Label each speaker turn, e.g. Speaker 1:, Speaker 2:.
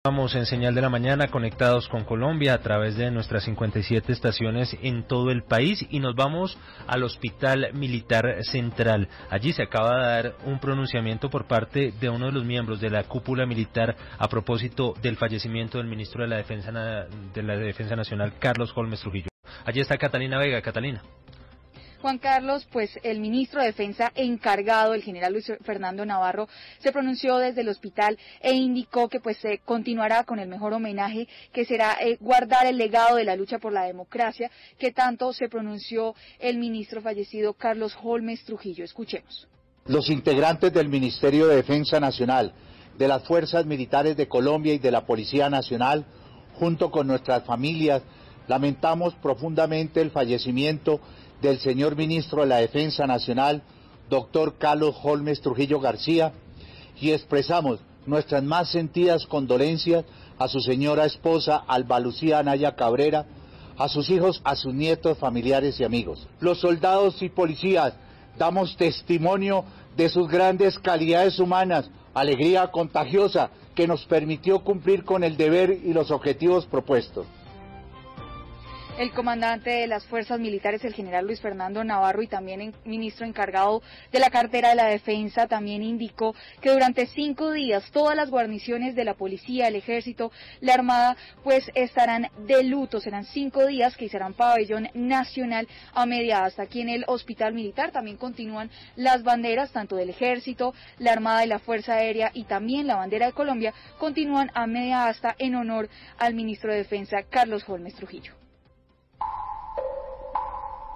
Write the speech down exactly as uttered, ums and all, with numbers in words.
Speaker 1: Estamos en Señal de la Mañana, conectados con Colombia a través de nuestras cincuenta y siete estaciones en todo el país, y nos vamos al Hospital Militar Central. Allí se acaba de dar un pronunciamiento por parte de uno de los miembros de la cúpula militar a propósito del fallecimiento del ministro de la Defensa, de la Defensa Nacional, Carlos Holmes Trujillo. Allí está Catalina Vega. Catalina.
Speaker 2: Juan Carlos, pues el ministro de Defensa encargado, el general Luis Fernando Navarro, se pronunció desde el hospital e indicó que pues se continuará con el mejor homenaje, que será eh, guardar el legado de la lucha por la democracia, que tanto se pronunció el ministro fallecido Carlos Holmes Trujillo. Escuchemos.
Speaker 3: Los integrantes del Ministerio de Defensa Nacional, de las Fuerzas Militares de Colombia y de la Policía Nacional, junto con nuestras familias, lamentamos profundamente el fallecimiento del señor ministro de la Defensa Nacional, doctor Carlos Holmes Trujillo García, y expresamos nuestras más sentidas condolencias a su señora esposa Alba Lucía Anaya Cabrera, a sus hijos, a sus nietos, familiares y amigos. Los soldados y policías damos testimonio de sus grandes calidades humanas, alegría contagiosa que nos permitió cumplir con el deber y los objetivos propuestos.
Speaker 2: El comandante de las fuerzas militares, el general Luis Fernando Navarro, y también el ministro encargado de la cartera de la defensa, también indicó que durante cinco días todas las guarniciones de la policía, el ejército, la armada, pues estarán de luto. Serán cinco días que serán pabellón nacional a media asta. Aquí en el hospital militar también continúan las banderas, tanto del ejército, la armada y la fuerza aérea, y también la bandera de Colombia, continúan a media asta en honor al ministro de Defensa, Carlos Holmes Trujillo.